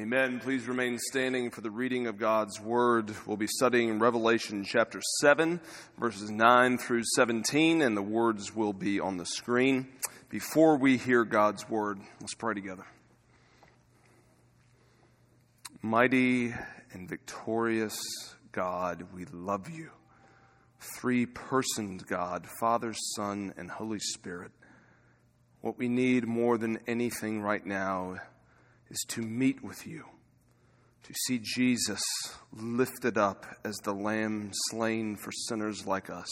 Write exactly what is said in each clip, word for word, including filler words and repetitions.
Amen. Please remain standing for the reading of God's Word. We'll be studying Revelation chapter seven, verses nine through seventeen, and the words will be on the screen. Before we hear God's Word, let's pray together. Mighty and victorious God, we love you. Three-personed God, Father, Son, and Holy Spirit. What we need more than anything right now is to meet with you, to see Jesus lifted up as the Lamb slain for sinners like us.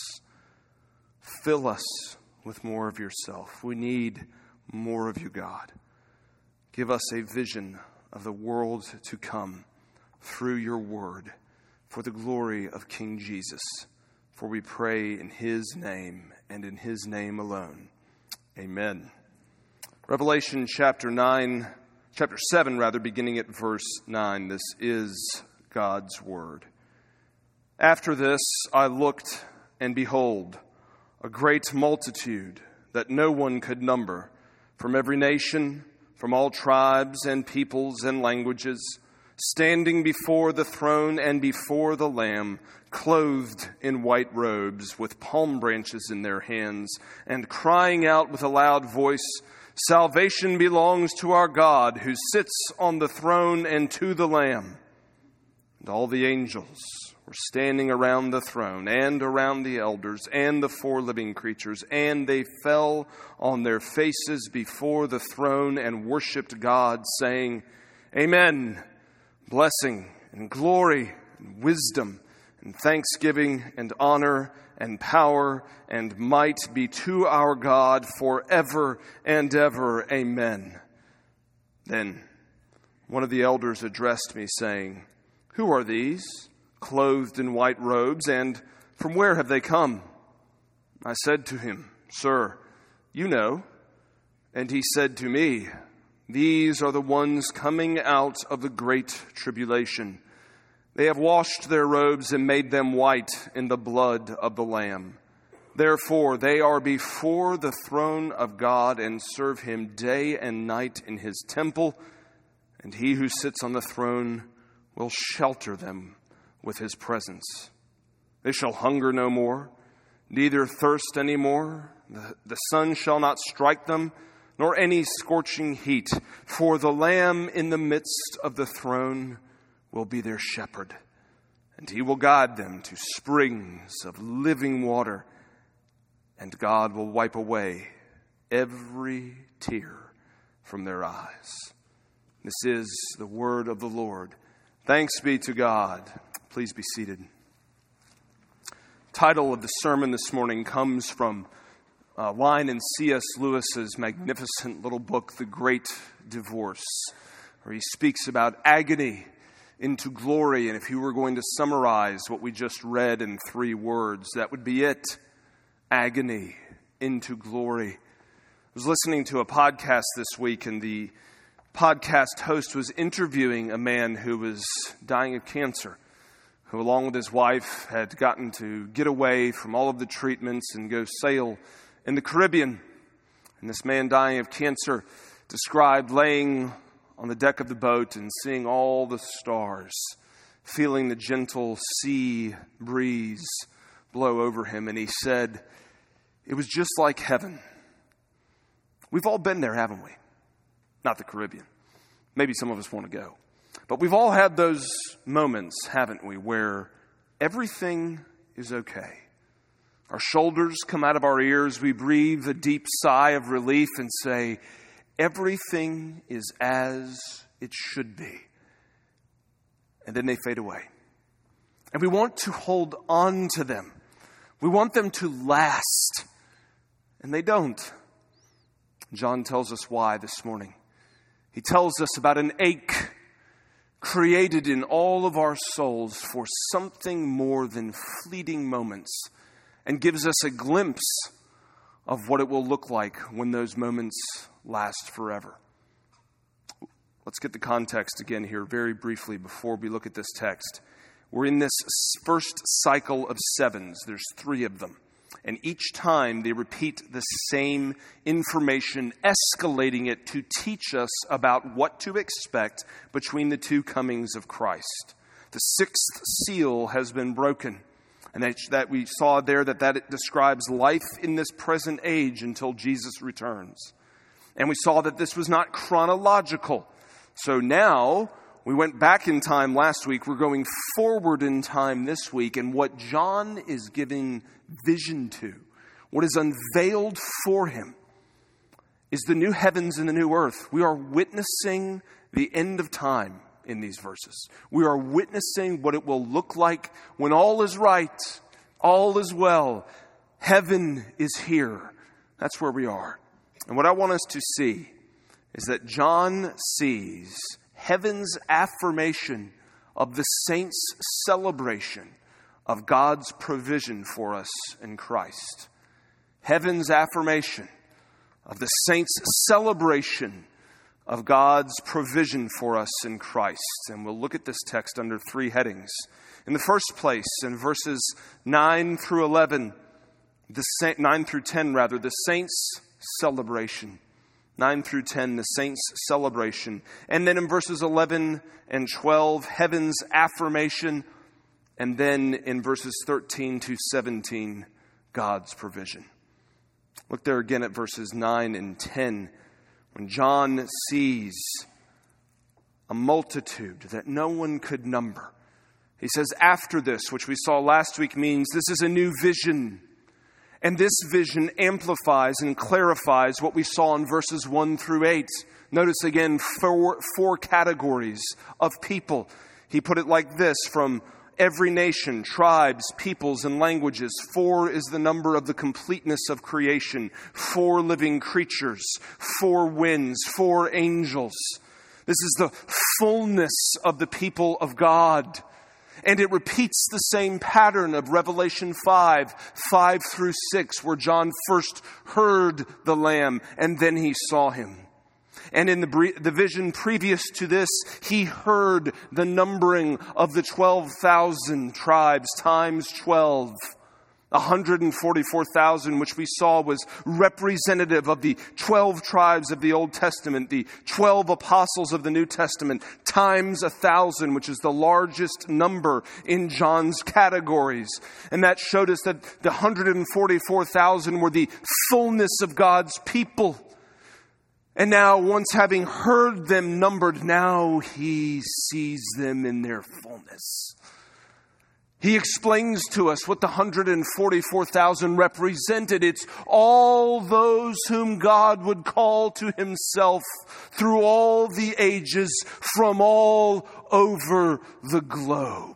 Fill us with more of yourself. We need more of you, God. Give us a vision of the world to come through your word for the glory of King Jesus. For we pray in his name and in his name alone. Amen. Revelation chapter nine, chapter seven, rather, beginning at verse nine. This is God's word. After this, I looked, and behold, a great multitude that no one could number, from every nation, from all tribes and peoples and languages, standing before the throne and before the Lamb, clothed in white robes, with palm branches in their hands, and crying out with a loud voice, "Salvation belongs to our God, who sits on the throne, and to the Lamb." And all the angels were standing around the throne, and around the elders, and the four living creatures, and they fell on their faces before the throne, and worshipped God, saying, "Amen. Blessing and glory and wisdom and thanksgiving and honor and power and might be to our God forever and ever. Amen." Then one of the elders addressed me, saying, "Who are these, clothed in white robes, and from where have they come?" I said to him, "Sir, you know." And he said to me, "These are the ones coming out of the great tribulation. They have washed their robes and made them white in the blood of the Lamb. Therefore, they are before the throne of God and serve him day and night in his temple, and he who sits on the throne will shelter them with his presence. They shall hunger no more, neither thirst any more. The, the sun shall not strike them, nor any scorching heat, for the Lamb in the midst of the throne will be their shepherd, and he will guide them to springs of living water, and God will wipe away every tear from their eyes." This is the word of the Lord. Thanks be to God. Please be seated. Title of the sermon this morning comes from a line in C S Lewis's magnificent little book, The Great Divorce, where he speaks about agony into glory. And if you were going to summarize what we just read in three words, that would be it. Agony into glory. I was listening to a podcast this week, and the podcast host was interviewing a man who was dying of cancer, who along with his wife had gotten to get away from all of the treatments and go sail in the Caribbean. And this man dying of cancer described laying on the deck of the boat and seeing all the stars, feeling the gentle sea breeze blow over him. And he said, it was just like heaven. We've all been there, haven't we? Not the Caribbean. Maybe some of us want to go. But we've all had those moments, haven't we, where everything is okay. Our shoulders come out of our ears. We breathe a deep sigh of relief and say, everything is as it should be. And then they fade away. And we want to hold on to them. We want them to last. And they don't. John tells us why this morning. He tells us about an ache created in all of our souls for something more than fleeting moments, and gives us a glimpse of what it will look like when those moments last forever. Let's get the context again here very briefly before we look at this text. We're in this first cycle of sevens. There's three of them. And each time they repeat the same information, escalating it to teach us about what to expect between the two comings of Christ. The sixth seal has been broken. And that, that we saw there that that it describes life in this present age until Jesus returns. And we saw that this was not chronological. So now, we went back in time last week. We're going forward in time this week. And what John is giving vision to, what is unveiled for him, is the new heavens and the new earth. We are witnessing the end of time in these verses. We are witnessing what it will look like when all is right, all is well. Heaven is here. That's where we are. And what I want us to see is that John sees heaven's affirmation of the saints' celebration of God's provision for us in Christ. Heaven's affirmation of the saints' celebration of God's provision for us in Christ. And we'll look at this text under three headings. In the first place, in verses nine through eleven, the sa- nine through ten rather, the saints' celebration. nine through ten, the saints' celebration. And then in verses eleven and twelve, heaven's affirmation. And then in verses thirteen to seventeen, God's provision. Look there again at verses nine and ten. When John sees a multitude that no one could number, he says, after this, which we saw last week, means this is a new vision. And this vision amplifies and clarifies what we saw in verses one through eight. Notice again, four, four categories of people. He put it like this: from every nation, tribes, peoples, and languages. Four is the number of the completeness of creation. Four living creatures, four winds, four angels. This is the fullness of the people of God. And it repeats the same pattern of Revelation five, five through six, where John first heard the Lamb and then he saw him. And in the, the vision previous to this, he heard the numbering of the twelve thousand tribes times twelve. one hundred forty-four thousand, which we saw was representative of the twelve tribes of the Old Testament, the twelve apostles of the New Testament, times one thousand, which is the largest number in John's categories. And that showed us that the one hundred forty-four thousand were the fullness of God's people. And now, once having heard them numbered, now he sees them in their fullness. He explains to us what the one hundred forty-four thousand represented. It's all those whom God would call to himself through all the ages from all over the globe.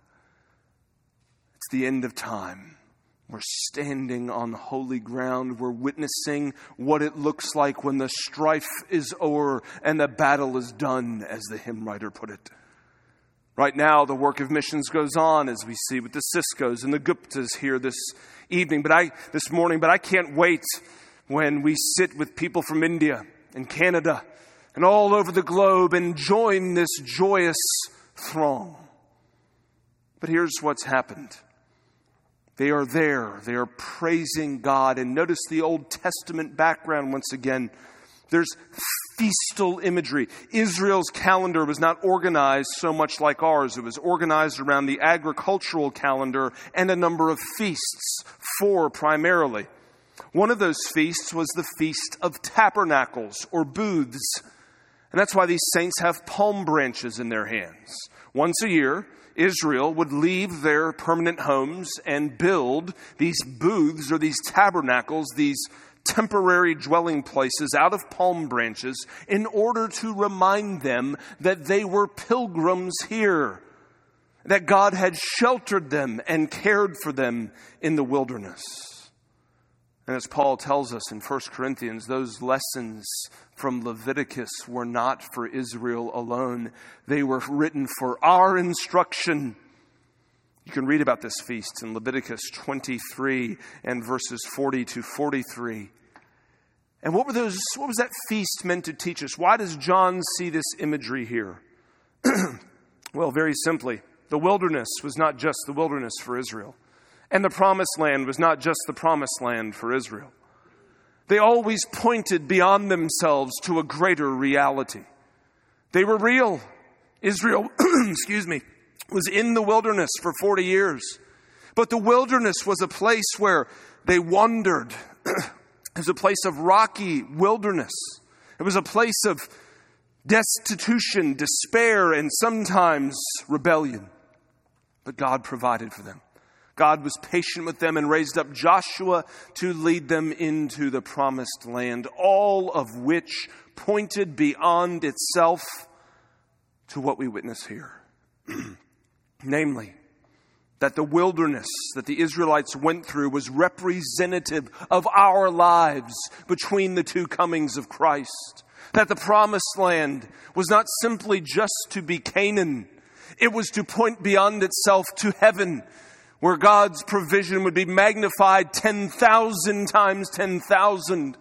It's the end of time. We're standing on holy ground. We're witnessing what it looks like when the strife is o'er and the battle is done, as the hymn writer put it. Right now, the work of missions goes on, as we see with the Ciscos and the Guptas here this evening, but I this morning. But I can't wait when we sit with people from India and Canada and all over the globe and join this joyous throng. But here's what's happened. They are there. They are praising God. And notice the Old Testament background once again. There's feastal imagery. Israel's calendar was not organized so much like ours. It was organized around the agricultural calendar and a number of feasts, four primarily. One of those feasts was the Feast of Tabernacles, or booths. And that's why these saints have palm branches in their hands. Once a year, Israel would leave their permanent homes and build these booths or these tabernacles, these temporary dwelling places out of palm branches, in order to remind them that they were pilgrims here, that God had sheltered them and cared for them in the wilderness. And as Paul tells us in First Corinthians, those lessons from Leviticus were not for Israel alone. They were written for our instruction. You can read about this feast in Leviticus twenty-three and verses forty to forty-three. And what were those? What was that feast meant to teach us? Why does John see this imagery here? Well, very simply, the wilderness was not just the wilderness for Israel. And the promised land was not just the promised land for Israel. They always pointed beyond themselves to a greater reality. They were real. Israel, excuse me, was in the wilderness for forty years. But the wilderness was a place where they wandered. It was a place of rocky wilderness. It was a place of destitution, despair, and sometimes rebellion. But God provided for them. God was patient with them and raised up Joshua to lead them into the promised land, all of which pointed beyond itself to what we witness here. Namely, that the wilderness that the Israelites went through was representative of our lives between the two comings of Christ. That the promised land was not simply just to be Canaan. It was to point beyond itself to heaven, where God's provision would be magnified ten thousand times ten thousand.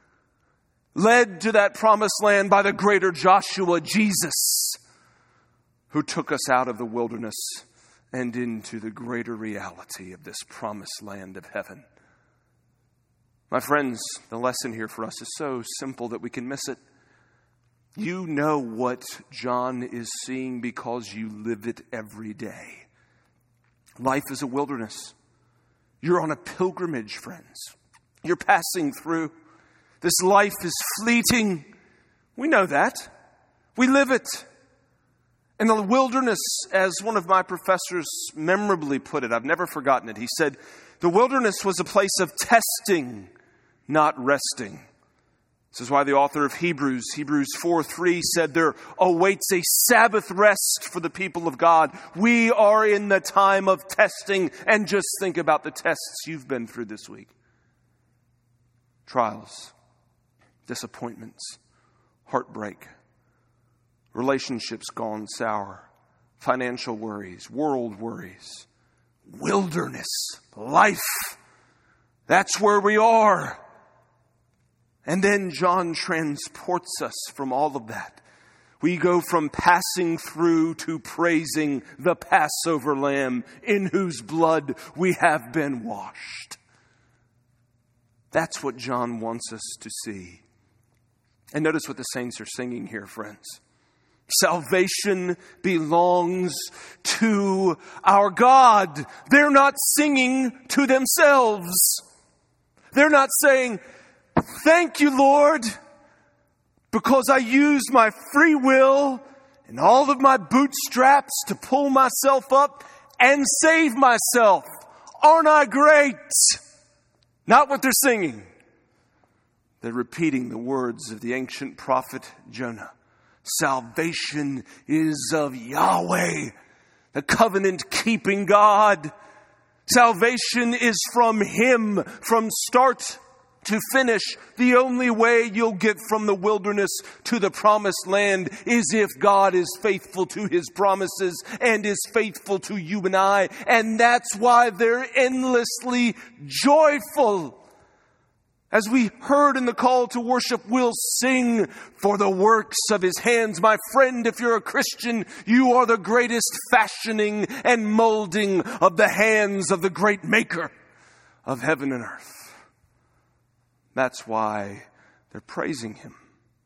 Led to that promised land by the greater Joshua, Jesus, who took us out of the wilderness and into the greater reality of this promised land of heaven. My friends, the lesson here for us is so simple that we can miss it. You know what John is seeing because you live it every day. Life is a wilderness. You're on a pilgrimage, friends. You're passing through. This life is fleeting. We know that. We live it. And the wilderness, as one of my professors memorably put it, I've never forgotten it. He said, the wilderness was a place of testing, not resting. This is why the author of Hebrews, Hebrews four three said there awaits a Sabbath rest for the people of God. We are in the time of testing, and just think about the tests you've been through this week. Trials, disappointments, heartbreak, relationships gone sour, financial worries, world worries, wilderness, life. That's where we are. And then John transports us from all of that. We go from passing through to praising the Passover Lamb in whose blood we have been washed. That's what John wants us to see. And notice what the saints are singing here, friends. Salvation belongs to our God. They're not singing to themselves. They're not saying, thank you, Lord, because I used my free will and all of my bootstraps to pull myself up and save myself. Aren't I great? Not what they're singing. They're repeating the words of the ancient prophet Jonah. Salvation is of Yahweh, the covenant-keeping God. Salvation is from Him, from start to finish. The only way you'll get from the wilderness to the promised land is if God is faithful to His promises and is faithful to you and I. And that's why they're endlessly joyful. As we heard in the call to worship, we'll sing for the works of His hands. My friend, if you're a Christian, you are the greatest fashioning and molding of the hands of the great Maker of heaven and earth. That's why they're praising Him.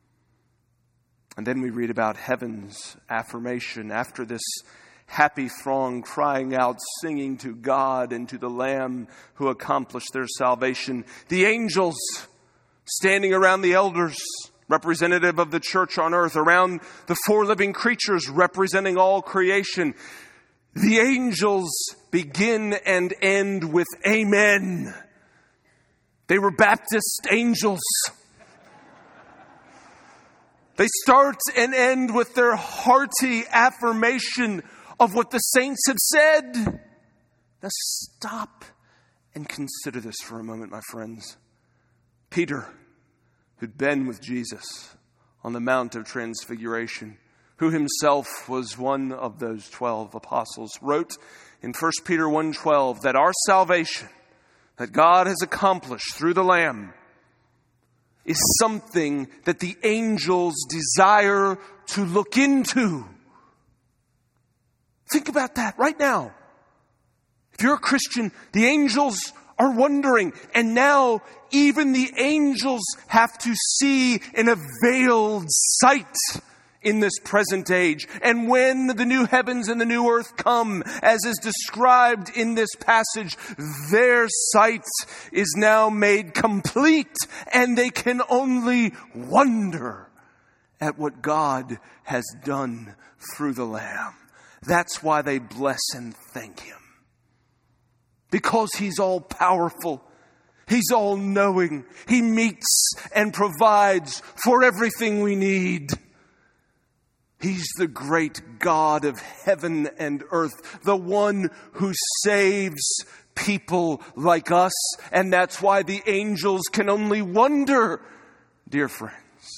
And then we read about heaven's affirmation after this happy throng crying out, singing to God and to the Lamb who accomplished their salvation. The angels standing around the elders, representative of the church on earth, around the four living creatures representing all creation. The angels begin and end with amen. They were Baptist angels. They start and end with their hearty affirmation of what the saints have said. Now stop and consider this for a moment, my friends. Peter, who'd been with Jesus on the Mount of Transfiguration, who himself was one of those twelve apostles, wrote in First Peter one twelve that our salvation that God has accomplished through the Lamb is something that the angels desire to look into. Think about that right now. If you're a Christian, the angels are wondering. And now even the angels have to see in a veiled sight in this present age. And when the new heavens and the new earth come, as is described in this passage, their sight is now made complete, and they can only wonder at what God has done through the Lamb. That's why they bless and thank Him. Because He's all powerful. He's all knowing. He meets and provides for everything we need. He's the great God of heaven and earth, the one who saves people like us. And that's why the angels can only wonder, dear friends,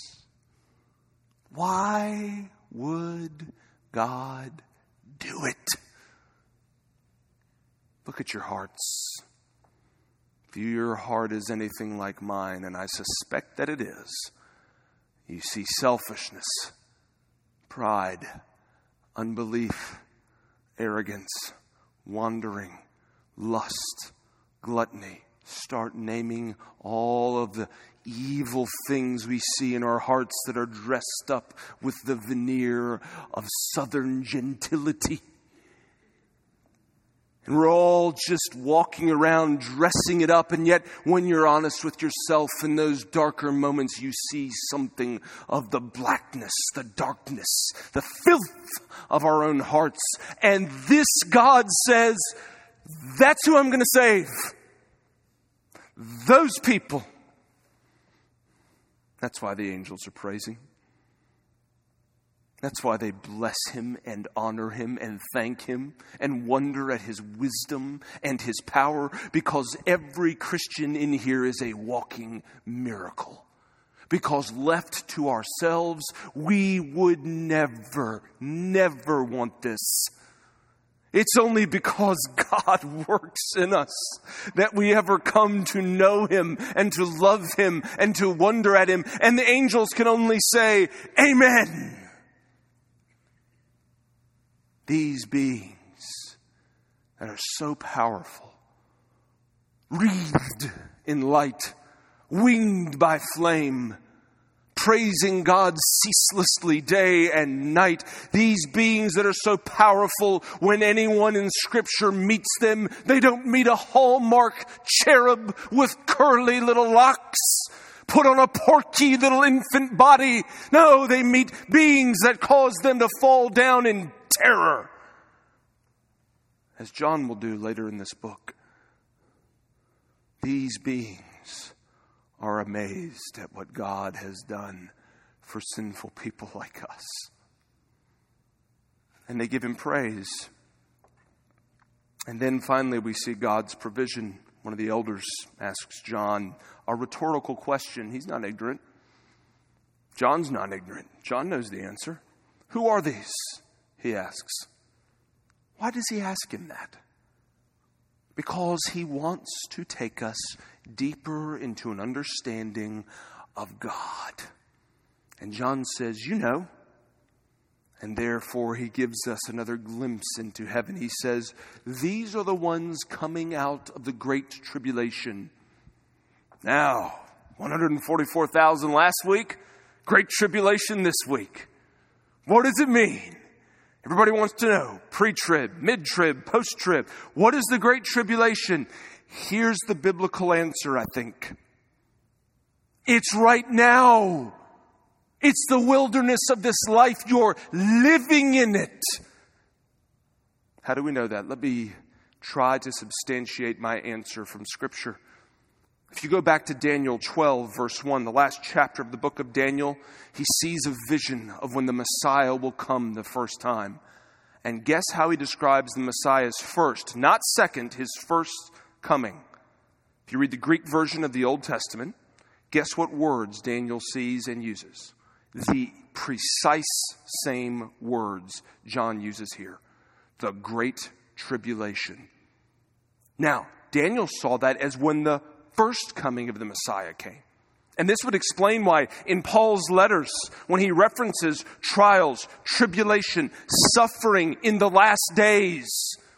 why would God do it? Look at your hearts. If your heart is anything like mine, and I suspect that it is, you see selfishness, pride, unbelief, arrogance, wandering, lust, gluttony. Start naming all of the evil things we see in our hearts that are dressed up with the veneer of southern gentility. And we're all just walking around dressing it up. And yet when you're honest with yourself in those darker moments, you see something of the blackness, the darkness, the filth of our own hearts. And this God says, that's who I'm going to save. Those people. That's why the angels are praising. That's why they bless Him and honor Him and thank Him and wonder at His wisdom and His power, because every Christian in here is a walking miracle. Because left to ourselves, we would never, never want this. It's only because God works in us that we ever come to know Him and to love Him and to wonder at Him. And the angels can only say, Amen. These beings that are so powerful, wreathed in light, winged by flame, praising God ceaselessly day and night. These beings that are so powerful, when anyone in Scripture meets them, they don't meet a hallmark cherub with curly little locks put on a porky little infant body. No, they meet beings that cause them to fall down in terror, as John will do later in this book. These beings are amazed at what God has done for sinful people like us. And they give Him praise. And then finally we see God's provision. One of the elders asks John a rhetorical question. He's not ignorant. John's not ignorant. John knows the answer. Who are these? He asks. Why does he ask him that? Because he wants to take us deeper into an understanding of God. And John says, you know. And therefore he gives us another glimpse into heaven. He says, these are the ones coming out of the great tribulation. Now, one hundred forty-four thousand last week, great tribulation this week. What does it mean? Everybody wants to know. Pre-trib, mid-trib, post-trib. What is the great tribulation? Here's the biblical answer, I think. It's right now. It's the wilderness of this life. You're living in it. How do we know that? Let me try to substantiate my answer from Scripture. If you go back to Daniel twelve, verse one, the last chapter of the book of Daniel, he sees a vision of when the Messiah will come the first time. And guess how he describes the Messiah's first, not second, his first coming. If you read the Greek version of the Old Testament, guess what words Daniel sees and uses? The precise same words John uses here. The Great Tribulation. Now, Daniel saw that as when the first coming of the Messiah came. And this would explain why in Paul's letters, when he references trials, tribulation, suffering in the last days,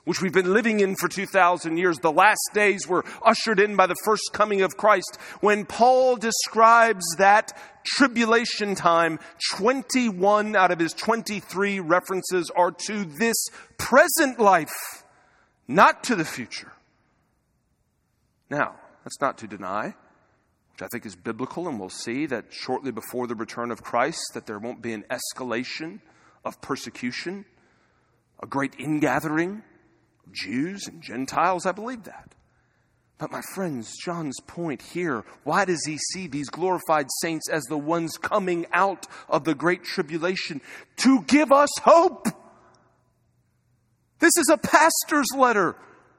which we've been living in for two thousand years. The last days were ushered in by the first coming of Christ. When Paul describes that tribulation time, twenty-one out of his twenty-three references are to this present life, not to the future. Now, that's not to deny, which I think is biblical, and we'll see that shortly before the return of Christ, that there won't be an escalation of persecution, a great ingathering of Jews and Gentiles. I believe that. But my friends, John's point here, why does he see these glorified saints as the ones coming out of the great tribulation? To give us hope. This is a pastor's letter.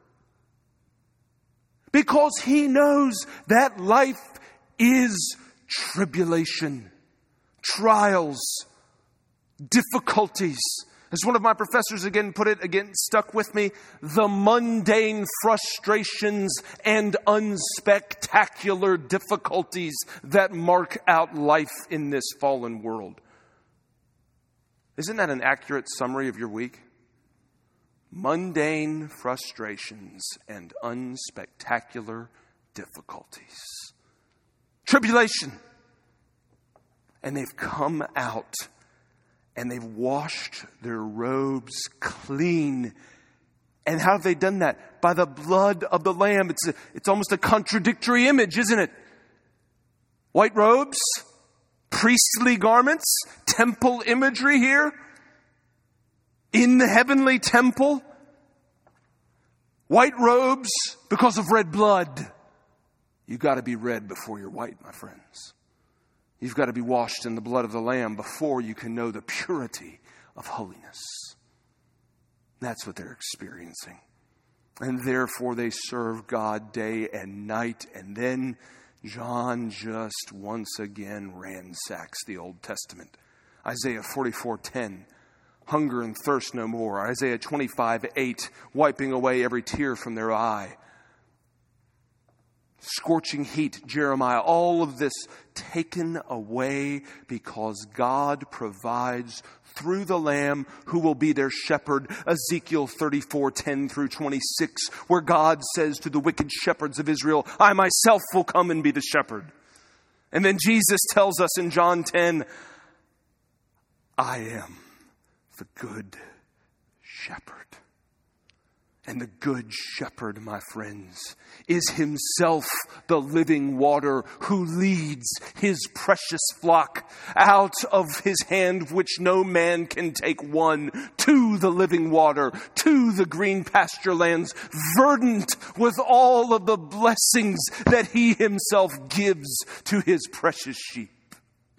Because he knows that life is tribulation, trials, difficulties. As one of my professors again put it, again stuck with me, the mundane frustrations and unspectacular difficulties that mark out life in this fallen world. Isn't that an accurate summary of your week? Mundane frustrations and unspectacular difficulties. Tribulation. And they've come out and they've washed their robes clean. And how have they done that? By the blood of the Lamb. It's a, it's almost a contradictory image, isn't it? White robes, priestly garments, temple imagery here. In the heavenly temple, white robes because of red blood. You've got to be red before you're white, my friends. You've got to be washed in the blood of the Lamb before you can know the purity of holiness. That's what they're experiencing. And therefore they serve God day and night. And then John just once again ransacks the Old Testament. Isaiah forty-four ten. Hunger and thirst no more. Isaiah twenty-five eight, wiping away every tear from their eye. Scorching heat, Jeremiah, all of this taken away because God provides through the Lamb who will be their shepherd. Ezekiel thirty-four ten through twenty-six, where God says to the wicked shepherds of Israel, I myself will come and be the shepherd. And then Jesus tells us in John ten, I am the good shepherd. And the good shepherd, my friends, is himself the living water who leads his precious flock out of his hand, which no man can take one, to the living water, to the green pasture lands, verdant with all of the blessings that he himself gives to his precious sheep.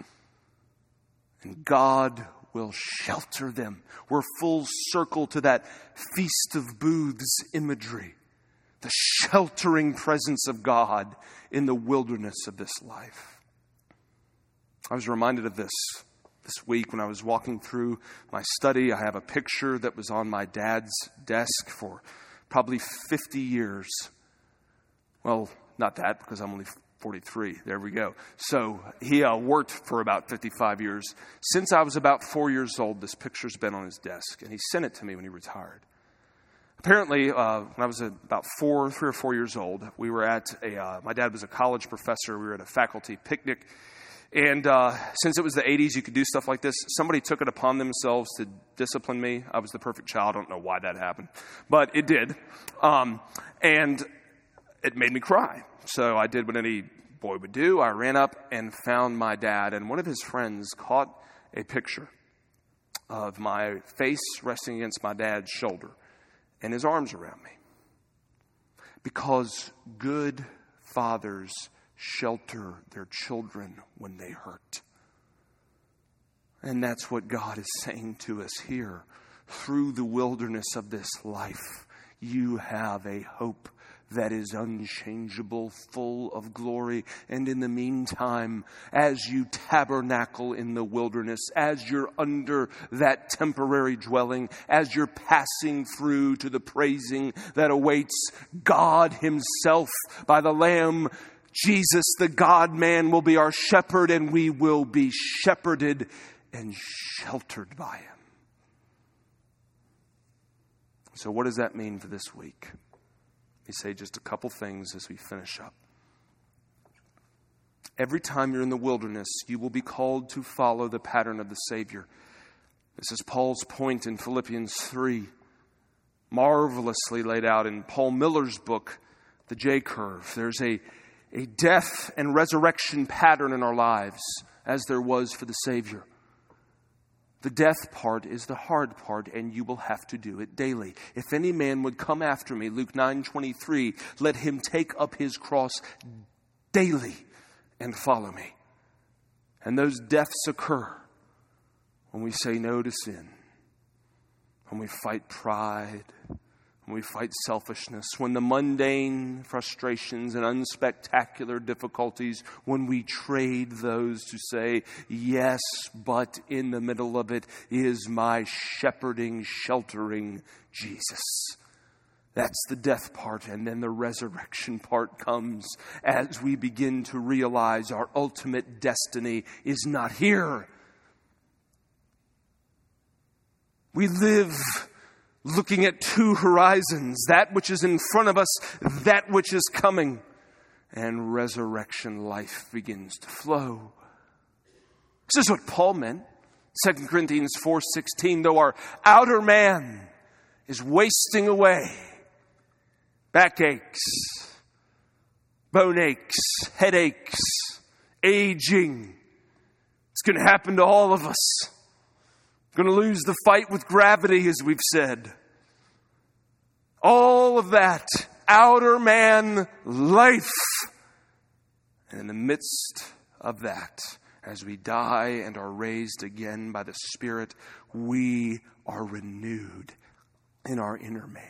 And God will shelter them. We're full circle to that Feast of Booths imagery. The sheltering presence of God in the wilderness of this life. I was reminded of this this week when I was walking through my study. I have a picture that was on my dad's desk for probably fifty years. Well, not that, because I'm only forty-three. There we go. So he uh, worked for about fifty-five years. Since I was about four years old, this picture's been on his desk, and he sent it to me when he retired. Apparently, uh, when I was about four, three or four years old, we were at a, uh, my dad was a college professor. We were at a faculty picnic. And uh, since it was the eighties, you could do stuff like this. Somebody took it upon themselves to discipline me. I was the perfect child. I don't know why that happened, but it did. Um, and it made me cry. So I did what any boy would do. I ran up and found my dad, and one of his friends caught a picture of my face resting against my dad's shoulder and his arms around me. Because good fathers shelter their children when they hurt. And that's what God is saying to us here. Through the wilderness of this life, you have a hope that is unchangeable, full of glory. And in the meantime, as you tabernacle in the wilderness, as you're under that temporary dwelling, as you're passing through to the praising that awaits God himself by the Lamb, Jesus, the God-man, will be our shepherd, and we will be shepherded and sheltered by him. So what does that mean for this week? Let me say just a couple things as we finish up. Every time you're in the wilderness, you will be called to follow the pattern of the Savior. This is Paul's point in Philippians three, marvelously laid out in Paul Miller's book, The J-Curve. There's a, a death and resurrection pattern in our lives, as there was for the Savior. The death part is the hard part, and you will have to do it daily. If any man would come after me, Luke nine twenty-three, let him take up his cross daily and follow me. And those deaths occur when we say no to sin, when we fight pride, when we fight selfishness, when the mundane frustrations and unspectacular difficulties, when we trade those to say, yes, but in the middle of it is my shepherding, sheltering Jesus. That's the death part, and then the resurrection part comes as we begin to realize our ultimate destiny is not here. We live looking at two horizons, that which is in front of us, that which is coming. And resurrection life begins to flow. This is what Paul meant. Second Corinthians four sixteen, though our outer man is wasting away, backaches, bone aches, headaches, aging. It's going to happen to all of us. Going to lose the fight with gravity, as we've said. All of that outer man life. And in the midst of that, as we die and are raised again by the Spirit, we are renewed in our inner man.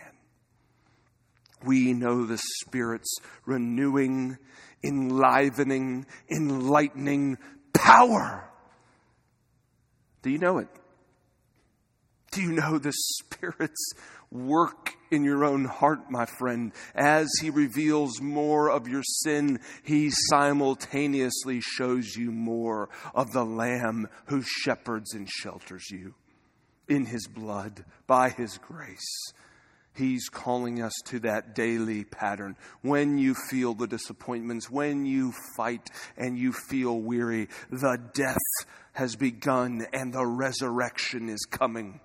We know the Spirit's renewing, enlivening, enlightening power. Do you know it? Do you know the Spirit's work in your own heart, my friend? As He reveals more of your sin, He simultaneously shows you more of the Lamb who shepherds and shelters you in His blood, by His grace. He's calling us to that daily pattern. When you feel the disappointments, when you fight and you feel weary, the death has begun and the resurrection is coming.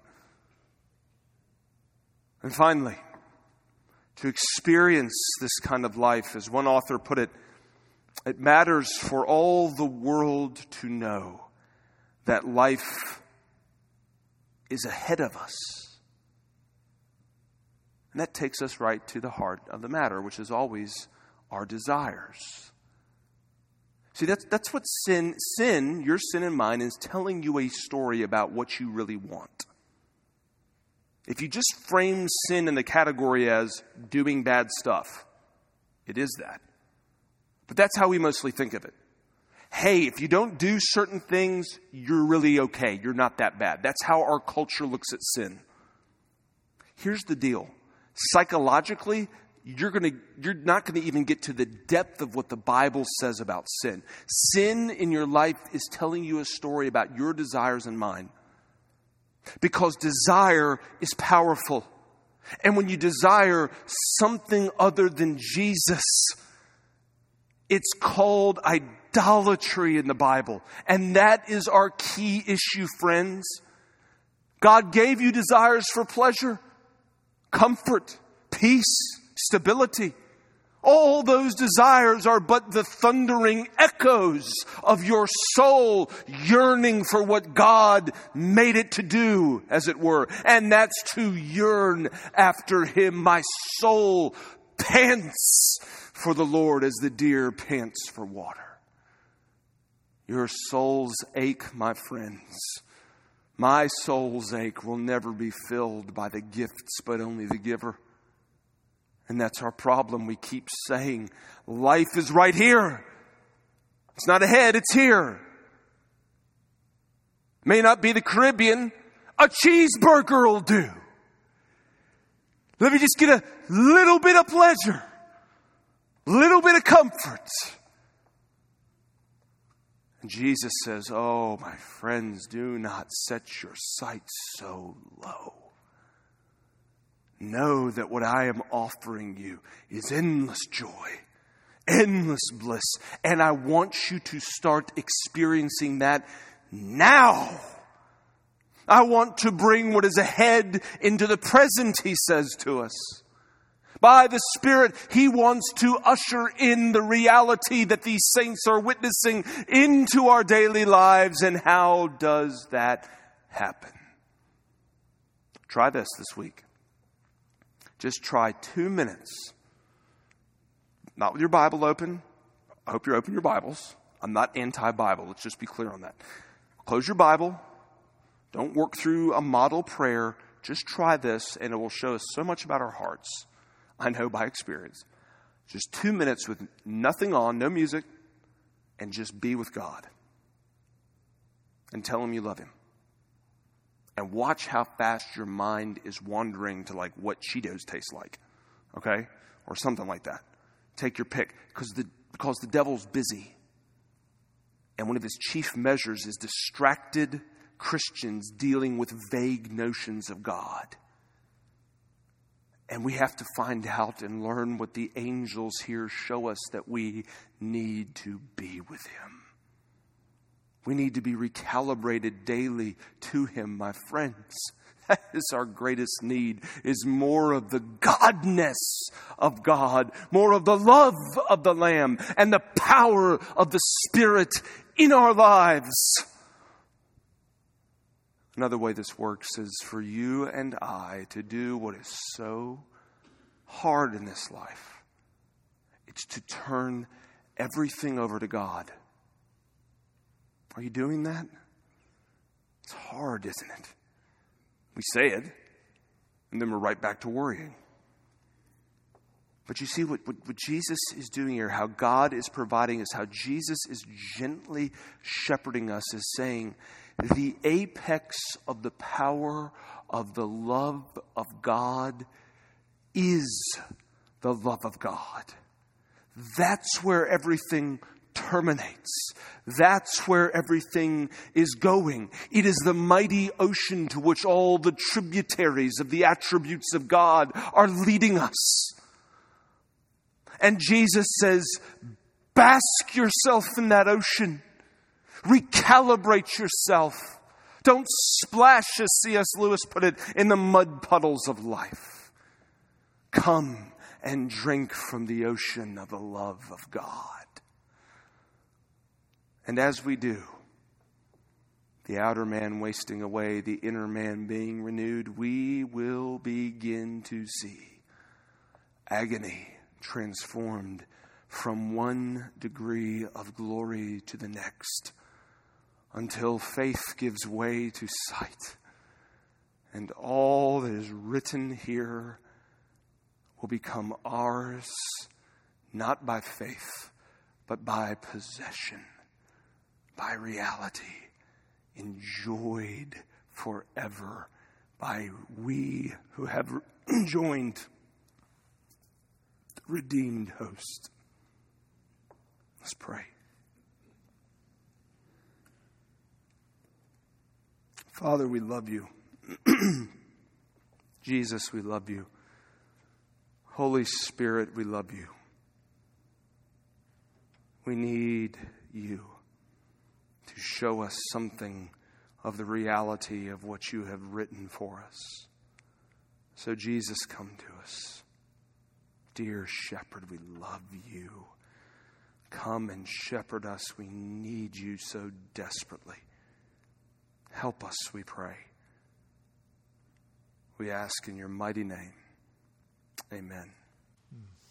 And finally, to experience this kind of life, as one author put it, it matters for all the world to know that life is ahead of us. And that takes us right to the heart of the matter, which is always our desires. See, that's, that's what sin, sin, your sin and mine, is telling you a story about what you really want. If you just frame sin in the category as doing bad stuff, it is that. But that's how we mostly think of it. Hey, if you don't do certain things, you're really okay. You're not that bad. That's how our culture looks at sin. Here's the deal. Psychologically, you're gonna, you're not going to even get to the depth of what the Bible says about sin. Sin in your life is telling you a story about your desires and mine. Because desire is powerful. And when you desire something other than Jesus, it's called idolatry in the Bible. And that is our key issue, friends. God gave you desires for pleasure, comfort, peace, stability. All those desires are but the thundering echoes of your soul yearning for what God made it to do, as it were. And that's to yearn after Him. My soul pants for the Lord as the deer pants for water. Your soul's ache, my friends, my soul's ache will never be filled by the gifts, but only the giver. And that's our problem. We keep saying, life is right here. It's not ahead, it's here. May not be the Caribbean. A cheeseburger will do. Let me just get a little bit of pleasure. A little bit of comfort. And Jesus says, oh, my friends, do not set your sights so low. know that what I am offering you is endless joy, endless bliss. And I want you to start experiencing that now. I want to bring what is ahead into the present, he says to us. By the Spirit, he wants to usher in the reality that these saints are witnessing into our daily lives. And how does that happen? Try this this week. Just try two minutes. Not with your Bible open. I hope you're open your Bibles. I'm not anti-Bible. Let's just be clear on that. Close your Bible. Don't work through a model prayer. Just try this, and it will show us so much about our hearts. I know by experience. Just two minutes with nothing on, no music, and just be with God. And tell him you love him. And watch how fast your mind is wandering to like what Cheetos taste like. Okay? Or something like that. Take your pick. Because the, because the devil's busy. And one of his chief measures is distracted Christians dealing with vague notions of God. And we have to find out and learn what the angels here show us, that we need to be with him. We need to be recalibrated daily to him, my friends. That is our greatest need, is more of the godness of God, more of the love of the Lamb, and the power of the Spirit in our lives. Another way this works is for you and I to do what is so hard in this life. It's to turn everything over to God. Are you doing that? It's hard, isn't it? We say it, and then we're right back to worrying. But you see what, what, what Jesus is doing here, how God is providing us, how Jesus is gently shepherding us, is saying, the apex of the power of the love of God is the love of God. That's where everything terminates. That's where everything is going. It is the mighty ocean to which all the tributaries of the attributes of God are leading us. And Jesus says, bask yourself in that ocean. Recalibrate yourself. Don't splash, as C S Lewis put it, in the mud puddles of life. Come and drink from the ocean of the love of God. And as we do, the outer man wasting away, the inner man being renewed, we will begin to see agony transformed from one degree of glory to the next, until faith gives way to sight, and all that is written here will become ours, not by faith, but by possession, by reality, enjoyed forever by we who have joined the redeemed host. Let's pray. Father, we love you. Jesus, we love you. Holy Spirit, we love you. We need you to show us something of the reality of what you have written for us. So Jesus, come to us. Dear Shepherd, we love you. Come and shepherd us. We need you so desperately. Help us, we pray. We ask in your mighty name. Amen.